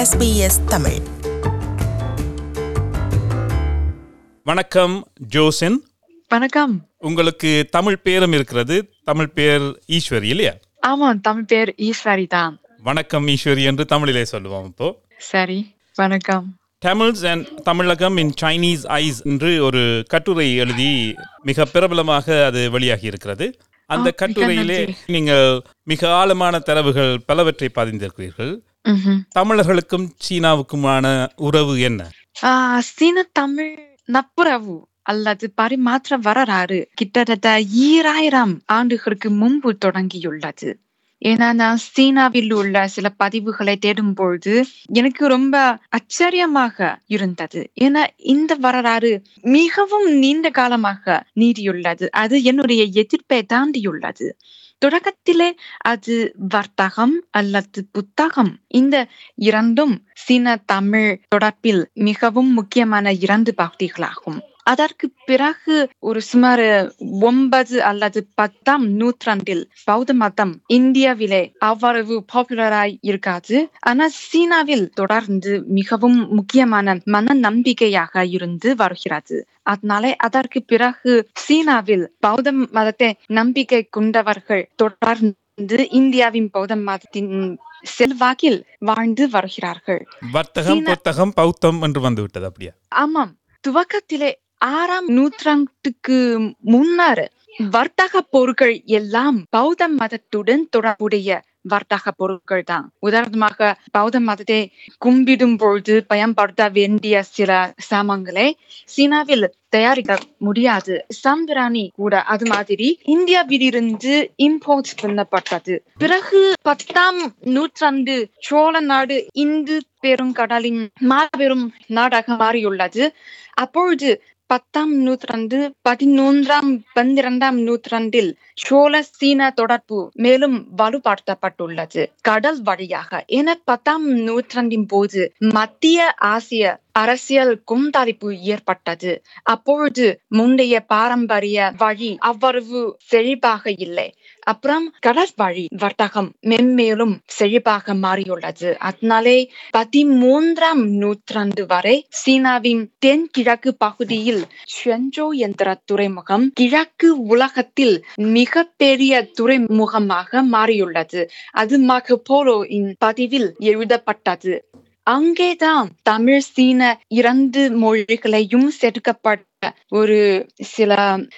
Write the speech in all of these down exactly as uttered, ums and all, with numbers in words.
S B S Tamil. வணக்கம் ஜோசன். வணக்கம். உங்களுக்கு தமிழ் பேரும் இருக்கிறது. தமிழ் பேர் ஈஸ்வரி இல்லையா? ஆமா, தமிழ் பேர் ஈஸ்வரி தான். வணக்கம் ஈஸ்வரி என்று தமிழிலே சொல்லுவோம். இப்போ சரி, வணக்கம். Tamils and Tamilagam in Chinese eyes என்று ஒரு கட்டுரை எழுதி மிக பிரபலமாக அது வெளியாகி இருக்கிறது. அந்த கட்டுரையிலே நீங்கள் மிக ஆழமான தரவுகள் பலவற்றை பதிந்திருக்கிறீர்கள். தமிழர்களுக்கும் சீனாவுக்குமான உறவு என்ன? சீன தமிழ் நட்புறவு அல்லது பரிமாற்ற வரலாறு கிட்டத்தட்ட ஈராயிரம் ஆண்டுகளுக்கு முன்பு தொடங்கியுள்ளது. ஏன்னா நான் சீனாவில் உள்ள சில பதிவுகளை தேடும் பொழுது எனக்கு ரொம்ப ஆச்சரியமாக இருந்தது. ஏன்னா இந்த வரலாறு மிகவும் நீண்ட காலமாக நீடியுள்ளது. அது என்னுடைய எதிர்ப்பை தாண்டியுள்ளது. தொடக்கத்திலே அது வர்த்தகம் அல்லது புத்தகம், இந்த இரண்டும் சீன தமிழ் தொடர்பில் மிகவும் முக்கியமான இரண்டு பகுதிகளாகும். அதற்கு பிறகு ஒரு சுமார் ஒன்பது அல்லது பத்தாம் நூற்றாண்டில் பௌத்த மதம் இந்தியாவிலே அவ்வளவு பாப்புலராய் இருக்காது. ஆனால் சீனாவில் தொடர்ந்து மிகவும் முக்கியமான மன நம்பிக்கையாக இருந்து வருகிறது. அதனால அதற்கு பிறகு சீனாவில் பௌத்த மதத்தை நம்பிக்கை கொண்டவர்கள் தொடர்ந்து இந்தியாவின் பௌத்த மதத்தின் செல்வாக்கில் வாழ்ந்து வருகிறார்கள். வர்த்தகம் புத்தகம் பௌத்தம் என்று வந்துவிட்டது அப்படியா? ஆமாம். துவக்கத்திலே ஆறாம் நூற்றாண்டுக்கு முன்னர் வர்த்தக பொருட்கள் எல்லாம் பௌத்த மதத்துடன் தொடர்புடைய வர்த்தக பொருட்கள் தான். உதாரணமாக பௌத்த மதத்தை கும்பிடும் பொழுது பயன்படுத்த வேண்டிய சில சாமான்களை சீனாவில் தயாரிக்க முடியாது. சாம்பிராணி கூட அது மாதிரி இந்தியாவிலிருந்து இம்போர்ட் பண்ணப்பட்டது. பிறகு பத்தாம் நூற்றாண்டு சோழ நாடு இந்து பெருங்கடலின் மாபெரும் நாடாக மாறியுள்ளது. அப்பொழுது பத்தாம் நூற்றாண்டு பதினொன்றாம் பன்னிரண்டாம் நூற்றாண்டில் சோழ சீன தொடர்பு மேலும் வலுப்படுத்தப்பட்டுள்ளது கடல் வழியாக. என பத்தாம் நூற்றாண்டின் போது மத்திய ஆசிய அரசியல் கொந்தளிப்பு ஏற்பட்டது. அப்பொழுது முந்தைய பாரம்பரிய வழி அவ்வளவு செழிப்பாக இல்லை. அப்புறம் கடல் வழி வர்த்தகம் மென்மேலும் செழிப்பாக மாறியுள்ளது. அதனாலே பதிமூன்றாம் நூற்றாண்டு வரை சீனாவின் தென்கிழக்கு பகுதியில் ஷென்ஜோ என்ற துறைமுகம் கிழக்கு உலகத்தில் மிக பெரிய துறைமுகமாக மாறியுள்ளது. அது மார்க்கோ போலோவின் பதிவில் எழுதப்பட்டது. அங்கேதான் தமிழ் சீன இரண்டு மொழிகளையும் சேர்க்கப்பட்ட ஒரு சில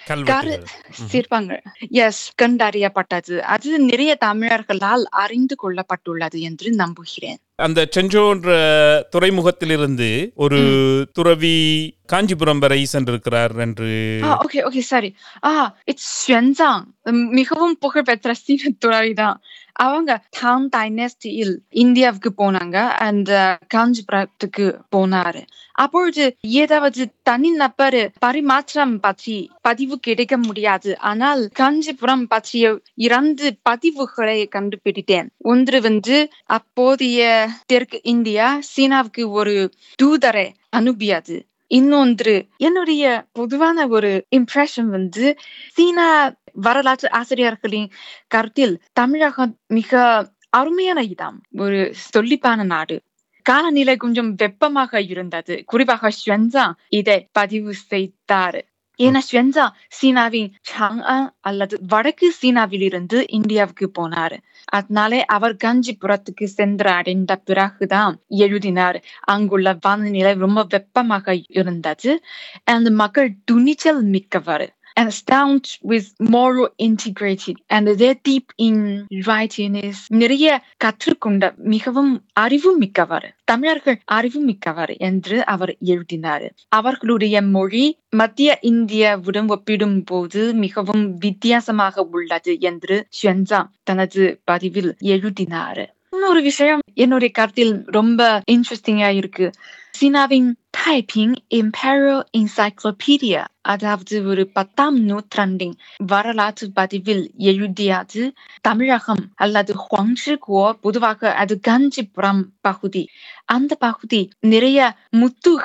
சிற்பங்கள் எஸ் கண்டறியப்பட்டது. அது நிறைய தமிழர்களால் அறிந்து கொள்ளப்பட்டுள்ளது என்று நம்புகிறேன். அந்த செஞ்சோ என்ற துறைமுகத்திலிருந்து ஒரு துறவி காஞ்சிபுரம் வரை சென்றிருக்கிறார் என்று. ஓகே ஓகே சரி. ஆ இட்ஸ் ஷுவன்சாங், மிகவும் புகழ்பெற்ற சீன துறவி தான். அவங்க தாங் டைனஸ்டியில் இந்தியாவுக்கு போனாங்க. அந்த காஞ்சிபுரத்துக்கு போனாரு. அப்பொழுது ஏதாவது தனிநபர் பரிமாற்றம் பற்றி பதிவு கிடைக்க முடியாது. ஆனால் காஞ்சிபுரம் பற்றிய இரண்டு பதிவுகளை கண்டுபிடித்தேன். ஒன்று வந்து அப்போதைய தெற்கு இந்தியா சீனாவுக்கு ஒரு தூதரை அனுப்பியது. இன்னொன்று என்னுடைய பொதுவான ஒரு இம்ப்ரெஷன் வந்து சீனா வரலாற்று ஆசிரியர்களின் கருத்தில் தமிழகம் மிக அருமையான இடம், ஒரு சொல்லிப்பான நாடு. காலநிலை கொஞ்சம் வெப்பமாக இருந்தது. குறிப்பாக ஷுவன்சாங் இதை பதிவு செய்தார். ஏன்னா ஷுவன்சாங் சீனாவின் சாங்ஆன் அல்லது வடக்கு சீனாவில் இருந்து இந்தியாவுக்கு போனார். அதனாலே அவர் காஞ்சிபுரத்துக்கு சென்று அடைந்த பிறகுதான் எழுதினார். அங்குள்ள வானிலை ரொம்ப வெப்பமாக இருந்தது. அந்த மக்கள் துணிச்சல் மிக்கவர் and staunch with moral integrity and they're deep in writing is நிறைய கற்றுக்கொண்ட மிகவும் அறிவு மிக்கவர், தமிழர்கள் அறிவு மிக்கவர் என்று அவர் எழுதினார். அவர்களுடைய மொழி மத்திய இந்தியாவுடன் ஒப்பிடும் போது மிகவும் வித்தியாசமாக உள்ளது என்று ஷுவன்சாங் தனது பதிவில் எழுதினார். இன்னொரு விஷயம் என்னுடைய கருத்தில் ரொம்ப இன்ட்ரெஸ்டிங்கா இருக்கு. சீனாவின் டைப்பிங் இம்பீரியல் என்சைக்ளோபீடியா, அதாவது ஒரு பத்தாம் நூற்றாண்டின் வரலாற்று பதிவில் எழுதியது தமிழகம் அல்லது ஹுவாங்ஷிகுவோ, பொதுவாக அது காஞ்சிபுரம் பகுதி. அந்த பகுதி நிறைய முத்துகள்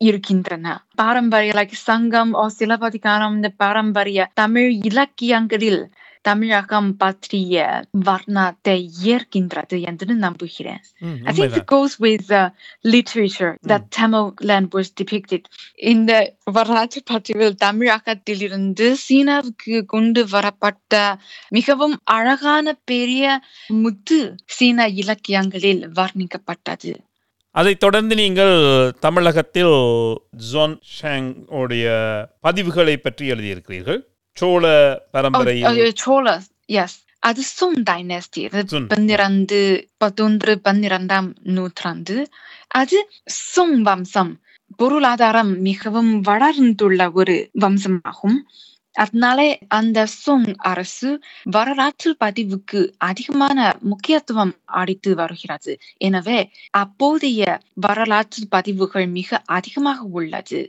இருக்கின்றன. பாரம்பரிய like சங்கம் or சிலப்பதிகாரம் இந்த பாரம்பரிய தமிழ் இலக்கியங்களில் தமிழகம் பற்றிய வர்ணத்தை ஏற்கின்றது என்று நம்புகிறேன். ம், I think it உண்மைதான். goes with the literature that Tamil land was depicted. இந்த வரலாற்று பதிவில் தமிழகத்திலிருந்து சீனாவுக்கு கொண்டு வரப்பட்ட மிகவும் அழகான பெரிய முத்து சீன இலக்கியங்களில் வர்ணிக்கப்பட்டது. அதைத் தொடர்ந்து நீங்கள் தமிழகத்தில் ஜோன் ஷாங் உடைய பதிவுகளை பற்றி எழுதியிருக்கிறீர்கள். சோழ Oh, பரம்பரையில் oh, yeah, Cholas, yes. அது Song dynasty. அது Song. பன்னிரண்டு பதினொன்று பன்னிரண்டாம் நூற்றாண்டு. அது Song வம்சம். பொருளாதாரம் மிகவும் வளர்ந்துள்ள ஒரு வம்சமாகும். அதனாலே அந்த Song அரசு வரலாற்று பதிவுக்கு அதிகமான முக்கியத்துவம் அளித்து வருகிறது. எனவே அப்போதைய வரலாற்று பதிவுகள் மிக அதிகமாக உள்ளது.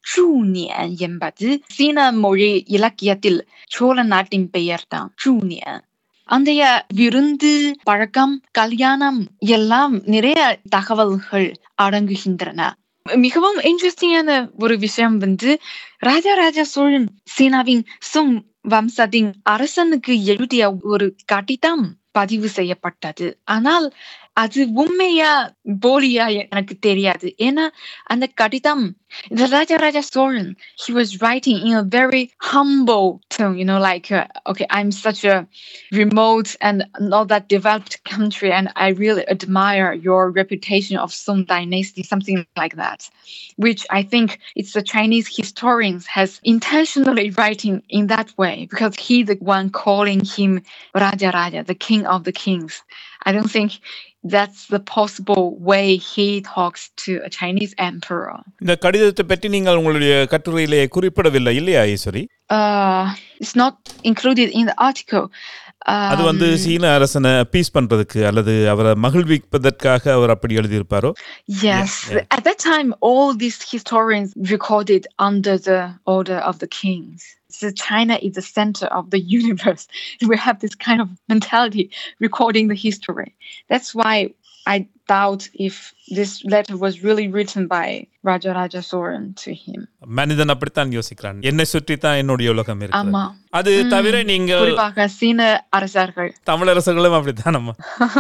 சூனியன் என்பது சீன மொழி இலக்கியத்தில் சோழ நாட்டின் பெயர்தான் சூனியன். அந்தைய விருந்து, பழக்கம், கல்யாணம் எல்லாம் நிறைய தகவல்கள் அடங்குகின்றன. மிகவும் இன்ட்ரெஸ்டிங்கான ஒரு விஷயம் வந்து ராஜராஜ சோழன் சீனாவின் Song வம்சத்தின் அரசனுக்கு எழுதிய ஒரு கடிதம் பதிவு செய்யப்பட்டது. ஆனால் அது உண்மையா போலியா எனக்கு தெரியாது. ஏன்னா அந்த கடிதம் the Rajaraja Cholan he was writing in a very humble tone, you know, like uh, okay, I'm such a remote and not that developed country and I really admire your reputation of Song dynasty, something like that, which I think it's the Chinese historians has intentionally writing in that way because he the one calling him Raja Raja, the king of the kings. I don't think that's the possible way he talks to a Chinese emperor. இந்த கடிதத்தை பற்றி நீங்கள் உங்களுடைய கட்டுரையிலே குறிப்பிடவில்லை இல்லையா Eswari? Uh, it's not included in the article. அது வந்து Um, சீன அரசனை பீஸ் பண்றதுக்கு அல்லது அவரை மகிழ்விப்பதற்காக அவர் அப்படி எழுதியிருப்பாரோ? yes, yeah. at that time, all these historians recorded under the order of the kings. So China is the center of the universe. We have this kind of mentality recording the history. That's why I doubt if this letter was really written by Rajaraja Soran to him. மனிதன் அப்படித்தான் யோசிக்கிறான். என்னை சுற்றி தான் என்னுடைய உலகம் இருக்கிறது. ஆமா. அது தவிர ம், நீங்கள் குறிப்பாக சீன அரசர்கள். தமிழரசர்களும் அப்படித்தான் அம்மா.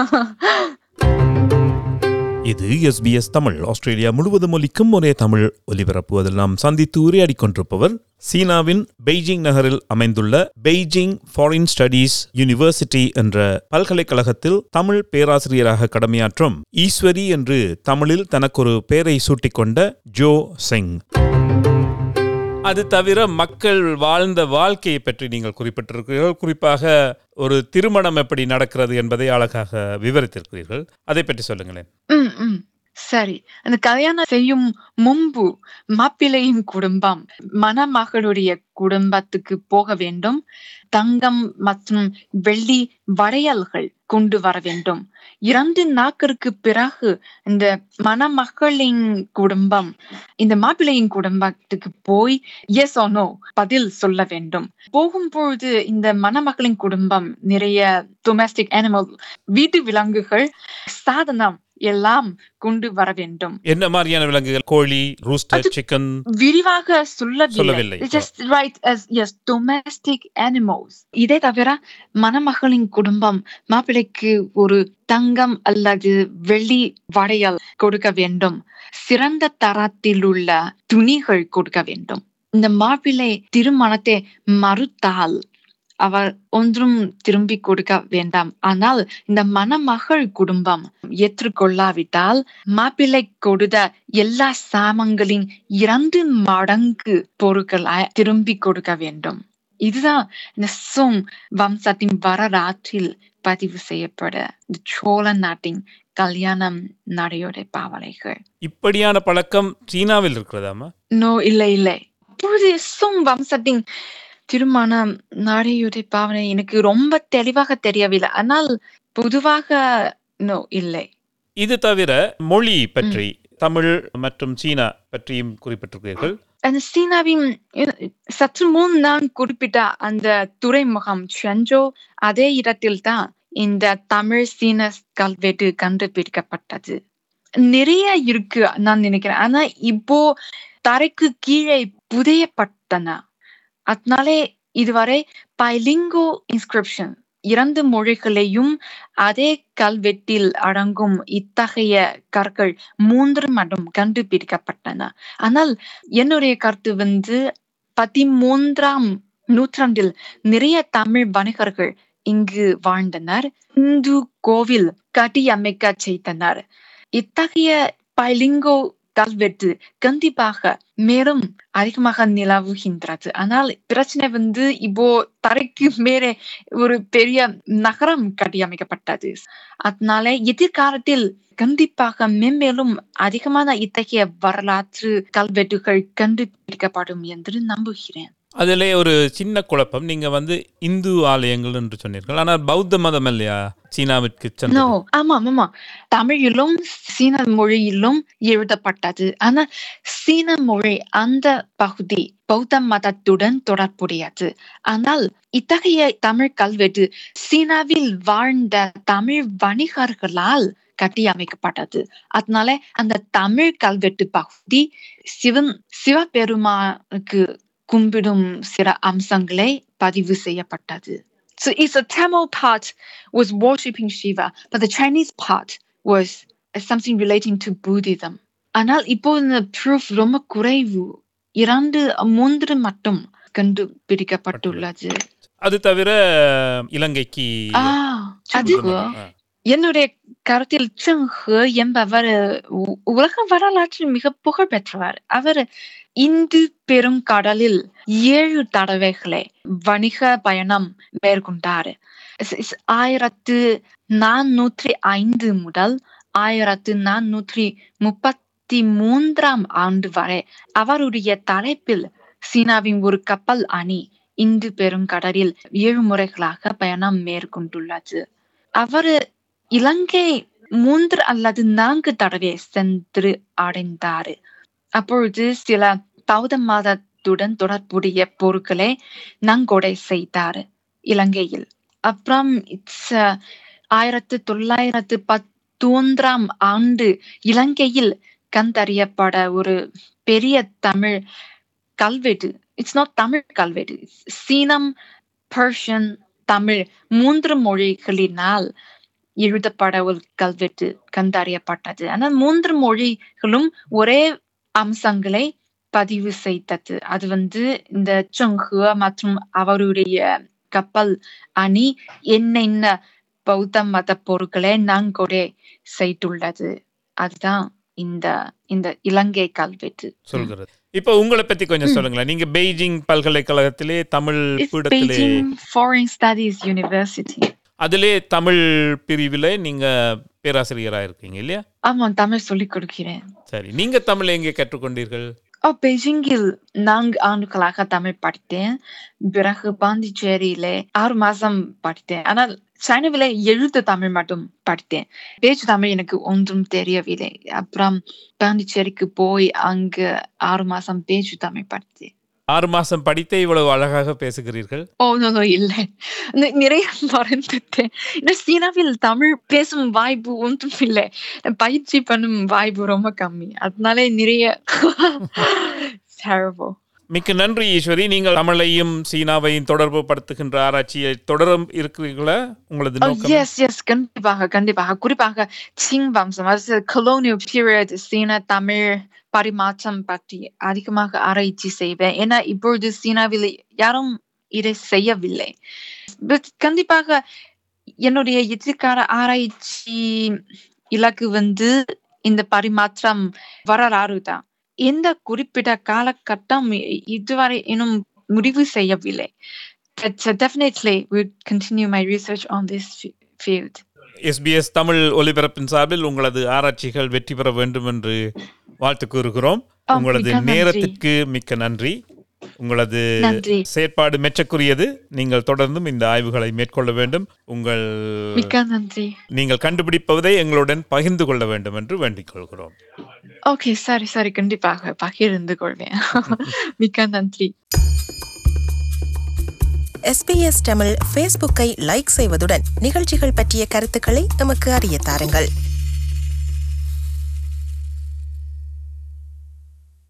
இது எஸ்பிஎஸ் தமிழ். ஆஸ்திரேலியா முழுவதும் ஒலிக்கும் ஒரே தமிழ் ஒலிபரப்பு. அதில் நாம் சந்தித்து உரையாடி கொண்டிருப்பவர் சீனாவின் பெய்ஜிங் நகரில் அமைந்துள்ள பெய்ஜிங் ஃபாரின் ஸ்டடீஸ் யூனிவர்சிட்டி என்ற பல்கலைக்கழகத்தில் தமிழ் பேராசிரியராக கடமையாற்றும் ஈஸ்வரி என்று தமிழில் தனக்கொரு பெயரை சூட்டிக்கொண்ட ஜோ செங். அது தவிர மக்கள் வாழ்ந்த வாழ்க்கையை பற்றி நீங்கள் குறிப்பிட்டிருக்கிறீர்கள். குறிப்பாக ஒரு திருமணம் எப்படி நடக்கிறது என்பதை அழகாக விவரித்திருக்கிறீர்கள். அதை பற்றி சொல்லுங்களேன். ம், ம். சரி, அந்த கல்யாணம் செய்யும் முன்பு மாப்பிள்ளையின் குடும்பம் மணமகளுடைய குடும்பத்துக்கு போக வேண்டும். தங்கம் மற்றும் வெள்ளி வளையல்கள் கொண்டு வர வேண்டும். இரண்டு நாட்களுக்கு பிறகு இந்த மணமகளின் குடும்பம் இந்த மாப்பிள்ளையின் குடும்பத்துக்கு போய் எஸ் or no பதில் சொல்ல வேண்டும். போகும்பொழுது இந்த மணமகளின் குடும்பம் நிறைய டொமெஸ்டிக் அனிமல் வீட்டு விலங்குகள் சாதனம் எல்லாம் கொண்டு வர வேண்டும். என்ன மாதிரியான விலங்குகள்? கோழி, ரூஸ்டர், சிக்கன்? விரிவாக சொல்லவில்லை. சொல்லவில்லை. Just write as yes domestic animals. இதே தவிர மணமகளின் குடும்பம் மாப்பிள்ளைக்கு ஒரு தங்கம் அல்லது வெள்ளி வளையல் கொடுக்க வேண்டும். சிறந்த தரத்தில் உள்ள துணிகள் கொடுக்க வேண்டும். இந்த மாப்பிள்ளை திருமணத்தை மறுத்தால் அவர் ஒன்றும் திரும்பி கொடுக்க வேண்டாம். ஆனால் இந்த மணமகள் குடும்பம் ஏற்றுக்கொள்ளாவிட்டால் மாப்பிள்ளை கொடுத்த எல்லா சாமான்களின் இரண்டு மடங்கு பொருட்களை திரும்பி கொடுக்க வேண்டும். இதுதான் இந்த Song வம்சத்தின் வரலாற்றில் பதிவு செய்யப்பட இந்த சோழ நாட்டின் கல்யாணம் நடைமுறை பாவனைகள். இப்படியான பழக்கம் சீனாவில் இருக்கிறதாமா? நோ, இல்லை இல்லை. அப்பொழுது Song வம்சத்தின் திருமணம் நடைமுறை பாவனை எனக்கு ரொம்ப தெளிவாக தெரியவில்லை. ஆனால் பொதுவாக நோ, இல்லை. இது தவிர மொழி பற்றி தமிழ் மற்றும் சீனா பற்றியும் குறிப்பிட்டிருக்கிறீர்கள். அந்த சீனாவின் சற்று முன் நான் குறிப்பிட்ட அந்த துறைமுகம் சென்ஜோ அதே இடத்தில் தான் இந்த தமிழ் சீன கல்வெட்டு கண்டுபிடிக்கப்பட்டது. நிறைய இருக்கு நான் நினைக்கிறேன். ஆனா இப்போ தரைக்கு கீழே புதையப்பட்டன. அதனாலே இதுவரை பைலிங்கோ இன்ஸ்கிரிப்ஷன் இரண்டு மொழிகளையும் அதே கல்வெட்டில் அடங்கும் இத்தகைய கற்கள் மூன்று மட்டும் கண்டுபிடிக்கப்பட்டன. ஆனால் என்னுடைய கருத்து வந்து பதிமூன்றாம் நூற்றாண்டில் நிறைய தமிழ் வணிகர்கள் இங்கு வாழ்ந்தனர். இந்து கோவில் கட்டியமைக்க செய்தனர். இத்தகைய பைலிங்கோ கல்வெட்டு கண்டிப்பாக மேலும் அதிகமாக நிலவுகின்றது. ஆனால் பிரச்சனை வந்து இப்போ தரைக்கு மேலே ஒரு பெரிய நகரம் கட்டியமைக்கப்பட்டது. அதனால எதிர்காலத்தில் கண்டிப்பாக மேம்பேலும் அதிகமான இத்தகைய வரலாற்று கல்வெட்டுகள் கண்டுபிடிக்கப்படும் என்று நம்புகிறேன். அதிலே ஒரு சின்ன குழப்பம். நீங்க வந்து இந்து ஆலயங்கள் என்று சொன்னீர்கள். ஆனால் பௌத்த மதம் இல்லையா சீனாவிற்கு சென்றது? ஆமா ஆமா தமிழிலும் சீன மொழியிலும் எழுதப்பட்டது. ஆனா சீன மொழி அந்த பகுதி பௌத்த மதத்துடன் தொடர்புடையது. ஆனால் இத்தகைய தமிழ் கல்வெட்டு சீனாவில் வாழ்ந்த தமிழ் வணிகர்களால் கட்டியமைக்கப்பட்டது. அதனால அந்த தமிழ் கல்வெட்டு பகுதி சிவன் சிவபெருமானுக்கு கும்பிடும் சில அம்சங்களை பதிவு செய்யப்பட்டது. So it's a Tamil part was worshipping Shiva, but the Chinese part was something relating to Buddhism. ஆனால் இப்போ இந்த proof ரொம்ப குறைவு. இரண்டு மூன்று மட்டும் கண்டுபிடிக்கப்பட்டுள்ளது. அது தவிர இலங்கைக்கு அது என்னுடைய கருத்தில் செங்ஹே என்பவர் உலக வரலாற்றில் மிக புகழ் பெற்றவர். அவர் இந்து பெருங்கடலில் ஏழு தடவைகளை வணிக பயணம் மேற்கொண்டார். ஆயிரத்து நானூற்றி ஐந்து முதல் ஆயிரத்து நானூற்றி முப்பத்தி மூன்றாம் ஆண்டு வரை அவருடைய தலைப்பில் சீனாவின் ஒரு கப்பல் அணி இந்து பெருங்கடலில் ஏழு முறைகளாக பயணம் மேற்கொண்டுள்ளது. அவர் இலங்கை மூன்று அல்லது நான்கு தடவை சென்று அடைந்தார். அப்பொழுது சில பௌத்த மதத்துடன் தொடர்புடைய பொருட்களை நன்கொடை செய்தார் இலங்கையில். அப்புறம் ஆயிரத்து தொள்ளாயிரத்து பத்தொன்றாம் ஆண்டு இலங்கையில் கண்டறியப்பட ஒரு பெரிய தமிழ் கல்வெட்டு. இட்ஸ் நாட் தமிழ் கல்வெட்டு, சீனம், பர்ஷியன், தமிழ் மூன்று மொழிகளினால் எழுதப்பட ஒரு கல்வெட்டு கண்டறியப்பட்டது. ஆனால் மூன்று மொழிகளும் ஒரே அம்சங்களை பதிவு செய்தது. அது வந்து இந்த செங்ஹே மற்றும் அவருடைய கப்பல் அணி என்னென்ன பௌத்த மத பொருட்களை நன்கொடை செய்துள்ளது. அதுதான் இந்த இந்த இலங்கை கல்வெட்டு சொல்கிறது. இப்ப உங்களை பத்தி கொஞ்சம் சொல்லுங்களேன். நீங்க பெய்ஜிங் பல்கலைக்கழகத்திலே தமிழ் பீடத்திலே ஃபாரின் ஸ்டடீஸ் யூனிவர்சிட்டி அதிலே தமிழ் பிரிவில் நீங்க பேராசிரியராக இருக்கீங்க இல்லையா? ஆமா, தமிழ் சொல்லிக் கொடுக்கிறேன். சரி, நீங்க தமிழ் எங்கே கற்றுக்கொண்டீர்கள்? பெய்ஜிங்கில் நான்கு ஆண்டுகளாக தமிழ் படித்தேன். பிறகு பாண்டிச்சேரியிலே ஆறு மாசம் படித்தேன். ஆனால் சைனாவிலே எழுத்து தமிழ் மட்டும் படித்தேன். பேச்சு தமிழ் எனக்கு ஒன்றும் தெரியவில்லை. அப்புறம் பாண்டிச்சேரிக்கு போய் அங்கு ஆறு மாசம் பேச்சு தமிழ் படித்தேன். ஆறு மாசம் படித்தே இவ்வளவு அழகாக பேசுகிறீர்கள்? ஓ நோ இல்லை, நிறைய மறந்துட்டேன். சீனாவில் தமிழ் பேசும் வாய்ப்பு ஒன்றும் இல்லை, பயிற்சி பண்ணும் வாய்ப்பு ரொம்ப கம்மி. அதனாலே நிறைய terrible. மிக்க நன்றி ஈஸ்வரி. நீங்கள் தமிழையும் சீனாவையும் தொடர்பு படுத்துகின்ற ஆராய்ச்சியை தொடரும் இருக்கிறீர்களா? உங்களது நோக்கம்? எஸ் எஸ் கண்டிப்பாக கண்டிப்பாக. குறிப்பாக சிங் வம்சம், அது கொலோனியல் பீரியட் சீன தமிழ் பரிமாற்றம் பற்றி அதிகமாக ஆராய்ச்சி செய்வேன். ஏன்னா இப்பொழுது சீனாவில் யாரும் இதை செய்யவில்லை. பட் கண்டிப்பாக என்னுடைய எதிர்கால ஆராய்ச்சி இலக்கு வந்து இந்த பரிமாற்றம் வரலாறு தான். எந்த குறிப்பிட்ட காலகட்டம் இதுவரை இன்னும் முடிவு செய்யவில்லை. But definitely will continue my research on this field. SBS Tamil ஒலிபரப்பின் சார்பில் உங்களது ஆராய்ச்சிகள் வெற்றி பெற வேண்டும் என்று வாழ்த்து கூறுகிறோம். உங்களது நேரத்திற்கு மிக்க நன்றி. உங்களது செயற்பாடு மெச்சக்குரியது. நீங்கள் தொடர்ந்தும் இந்த ஆய்வுகளை மேற்கொள்ள வேண்டும். உங்கள் நீங்கள் கண்டுபிடிப்பதை எங்களுடன் பகிர்ந்து கொள்ள வேண்டும் என்று வேண்டிக் கொள்கிறோம். ஓகே, சரி சரி, கண்டிப்பாக பகிர்ந்து கொள்வேன். மிக்க நன்றி. எஸ்பிஎஸ் தமிழ் ஃபேஸ்புக்கை லைக் செய்வதுடன் நிகழ்ச்சிகள் பற்றிய கருத்துக்களை எமக்கு அறிய தாருங்கள்.